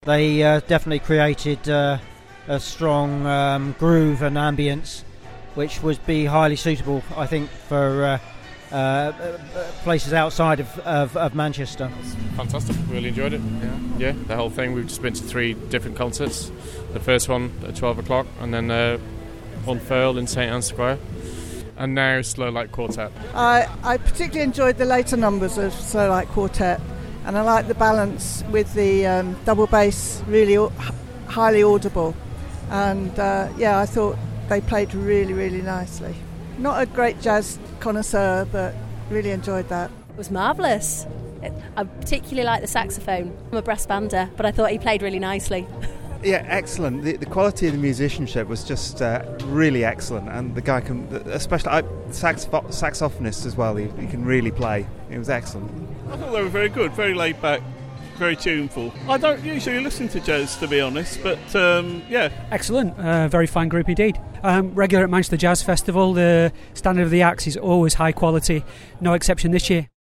They definitely created a strong groove and ambience, which would be highly suitable, I think, for places outside of Manchester. Fantastic, really enjoyed it. Yeah, the whole thing. We've just been to 3 different concerts. The first one at 12 o'clock, and then Unfurled in St Anne's Square, and now Slow Light Quartet. I particularly enjoyed the later numbers of Slow Light Quartet, and I like the balance with the double bass, really highly audible, and I thought they played really, really nicely. Not a great jazz connoisseur, but really enjoyed that. It was marvellous. I particularly like the saxophone. I'm a brass bander, but I thought he played really nicely. Yeah, excellent. The quality of the musicianship was just really excellent, and the guy can, especially saxophonist as well, he can really play. It was excellent. I thought they were very good, very laid back, very tuneful. I don't usually listen to jazz, to be honest, but yeah. Excellent, very fine group indeed. Regular at Manchester Jazz Festival, the standard of the acts is always high quality, no exception this year.